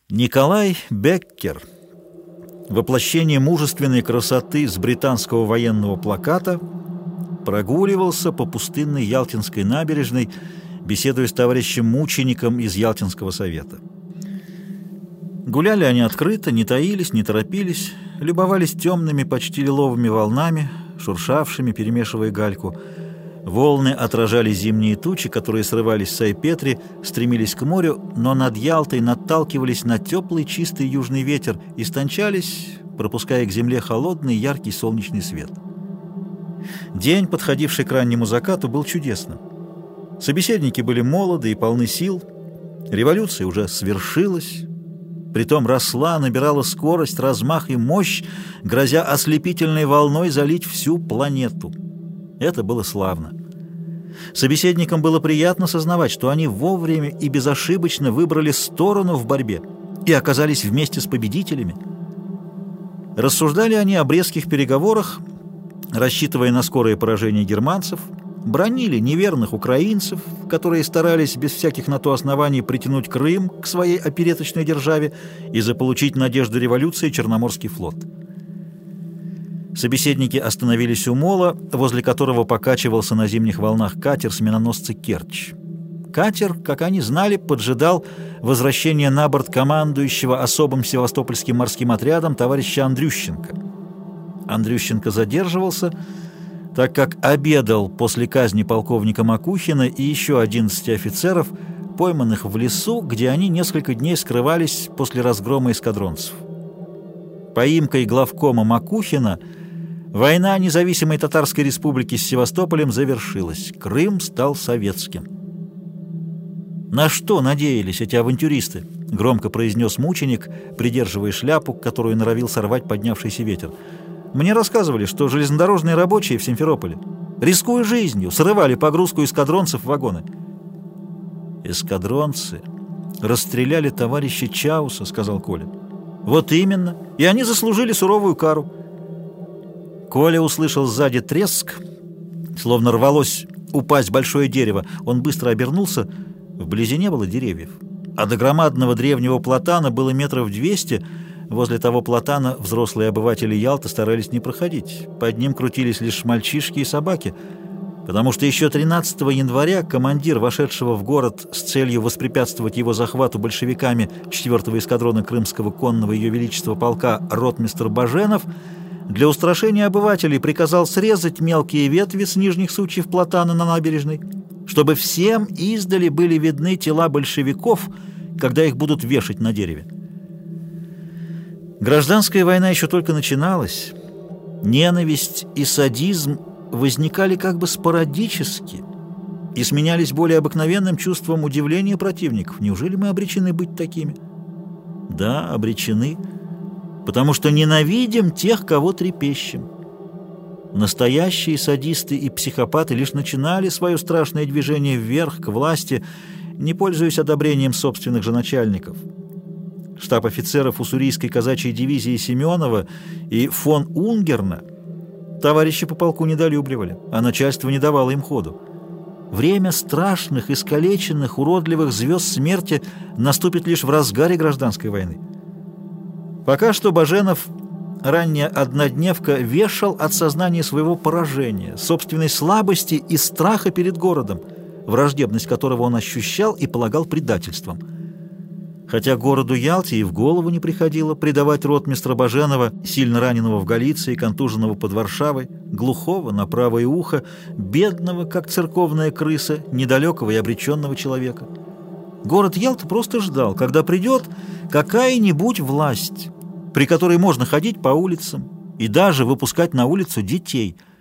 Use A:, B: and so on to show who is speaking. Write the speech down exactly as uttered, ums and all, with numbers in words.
A: Николай Беккер, воплощение мужественной красоты с британского военного плаката, прогуливался по пустынной Ялтинской набережной, беседуя с товарищем-мучеником из Ялтинского совета. Гуляли они открыто, не таились, не торопились, любовались темными, почти лиловыми волнами, шуршавшими, перемешивая гальку. Волны отражали зимние тучи, которые срывались с Айпетри, стремились к морю, но над Ялтой наталкивались на теплый чистый южный ветер и стончались, пропуская к земле холодный яркий солнечный свет. День, подходивший к раннему закату, был чудесным. Собеседники были молоды и полны сил, революция уже свершилась, притом росла, набирала скорость, размах и мощь, грозя ослепительной волной залить всю планету. Это было славно. Собеседникам было приятно сознавать, что они вовремя и безошибочно выбрали сторону в борьбе и оказались вместе с победителями. Рассуждали они о брестских переговорах, рассчитывая на скорое поражение германцев, бранили неверных украинцев, которые старались без всяких на то оснований притянуть Крым к своей опереточной державе и заполучить надежду революции Черноморский флот. Собеседники остановились у мола, возле которого покачивался на зимних волнах катер с миноносца «Керчь». Катер, как они знали, поджидал возвращение на борт командующего особым севастопольским морским отрядом товарища Андрющенко. Андрющенко задерживался, так как обедал после казни полковника Макухина и еще одиннадцати офицеров, пойманных в лесу, где они несколько дней скрывались после разгрома эскадронцев. Поимкой главкома Макухина война независимой Татарской республики с Севастополем завершилась. Крым стал советским. «На что надеялись эти авантюристы?» — громко произнес мученик, придерживая шляпу, которую норовил сорвать поднявшийся ветер. «Мне рассказывали, что железнодорожные рабочие в Симферополе, рискуя жизнью, срывали погрузку эскадронцев в вагоны». «Эскадронцы расстреляли товарища Чауса», — сказал Коля. «Вот именно, и они заслужили суровую кару». Коля услышал сзади треск, словно рвалось упасть большое дерево. Он быстро обернулся. Вблизи не было деревьев, а до громадного древнего платана было метров двести. Возле того платана взрослые обыватели Ялты старались не проходить. Под ним крутились лишь мальчишки и собаки, потому что еще тринадцатого января командир, вошедшего в город с целью воспрепятствовать его захвату большевиками четвёртого эскадрона Крымского конного Ее Величества полка ротмистр Баженов, для устрашения обывателей приказал срезать мелкие ветви с нижних сучьев платана на набережной, чтобы всем издали были видны тела большевиков, когда их будут вешать на дереве. Гражданская война еще только начиналась. Ненависть и садизм возникали как бы спорадически и сменялись более обыкновенным чувством удивления противников. Неужели мы обречены быть такими? Да, обречены, потому что ненавидим тех, кого трепещем. Настоящие садисты и психопаты лишь начинали свое страшное движение вверх, к власти, не пользуясь одобрением собственных же начальников. Штаб офицеров уссурийской казачьей дивизии Семенова и фон Унгерна товарищи по полку недолюбливали, а начальство не давало им ходу. Время страшных, искалеченных, уродливых звезд смерти наступит лишь в разгаре гражданской войны. Пока что Баженов, ранняя однодневка, вешал от сознания своего поражения, собственной слабости и страха перед городом, враждебность которого он ощущал и полагал предательством. Хотя городу Ялте и в голову не приходило предавать ротмистра Баженова, сильно раненого в Галиции, контуженного под Варшавой, глухого на правое ухо, бедного, как церковная крыса, недалекого и обреченного человека. Город Ялта просто ждал, когда придет какая-нибудь власть, при которой можно ходить по улицам и даже выпускать на улицу детей –